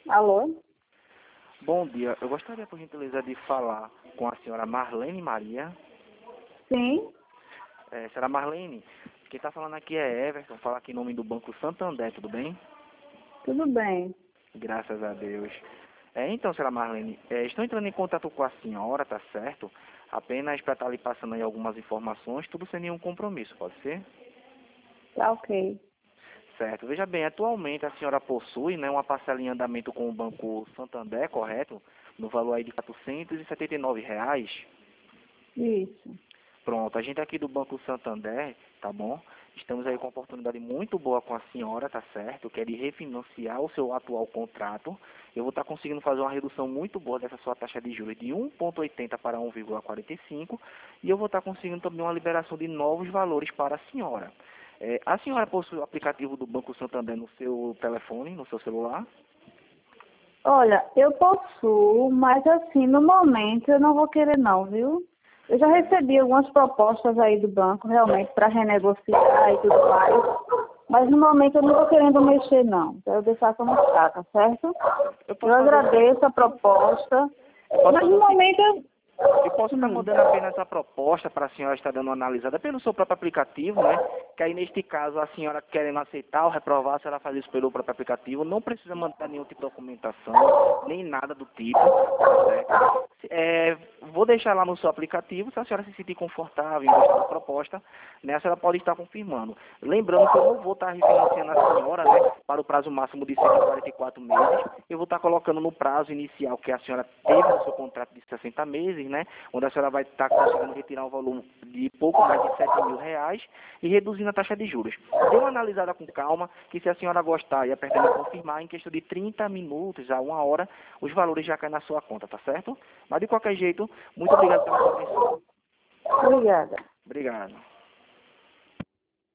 Alô? Bom dia, eu gostaria, por gentileza, de falar com a senhora Marlene Maria. Sim? Senhora Marlene, quem está falando aqui é Everton, fala aqui em nome do Banco Santander, tudo bem? Tudo bem. Graças a Deus. Então, senhora Marlene, estou entrando em contato com a senhora, tá certo? Apenas para estar lhe passando aí algumas informações, tudo sem nenhum compromisso, pode ser? Tá ok. Certo. Veja bem, atualmente a senhora possui, né, uma parcela em andamento com o Banco Santander, correto? No valor aí de R$ 479. Isso. Pronto, a gente aqui do Banco Santander, tá bom? Estamos aí com uma oportunidade muito boa com a senhora, tá certo? Quer de refinanciar o seu atual contrato. Eu vou estar conseguindo fazer uma redução muito boa dessa sua taxa de juros de 1,80 para 1,45 e eu vou estar conseguindo também uma liberação de novos valores para a senhora. A senhora possui o aplicativo do Banco Santander no seu telefone, no seu celular? Olha, eu possuo, mas assim, no momento eu não vou querer não, viu? Eu já recebi algumas propostas aí do banco, realmente, para renegociar e tudo mais. Mas no momento eu não estou querendo mexer não. Quero deixar como está, tá certo? Eu Eu posso fazer agradeço a proposta. Posso Mas fazer no o seguinte. momento eu... Eu posso estar mandando apenas a proposta para a senhora estar dando uma analisada pelo seu próprio aplicativo, né? Que aí, neste caso, a senhora querendo aceitar ou reprovar, se ela fazer isso pelo próprio aplicativo, não precisa mandar nenhum tipo de documentação, nem nada do tipo, tá certo? Vou deixar lá no seu aplicativo, se a senhora se sentir confortável em gostar da proposta, né, a senhora pode estar confirmando. Lembrando que eu não vou estar refinanciando a senhora, né, para o prazo máximo de 144 meses, eu vou estar colocando no prazo inicial que a senhora teve no seu contrato de 60 meses, né, onde a senhora vai estar conseguindo retirar um volume de pouco mais de R$ 7.000 e reduzindo a taxa de juros. Dê uma analisada com calma, que se a senhora gostar e apertar em confirmar, em questão de 30 minutos a 1 hora, os valores já caem na sua conta, tá certo? Mas de qualquer jeito, muito obrigado pela sua atenção. Obrigada. Obrigado.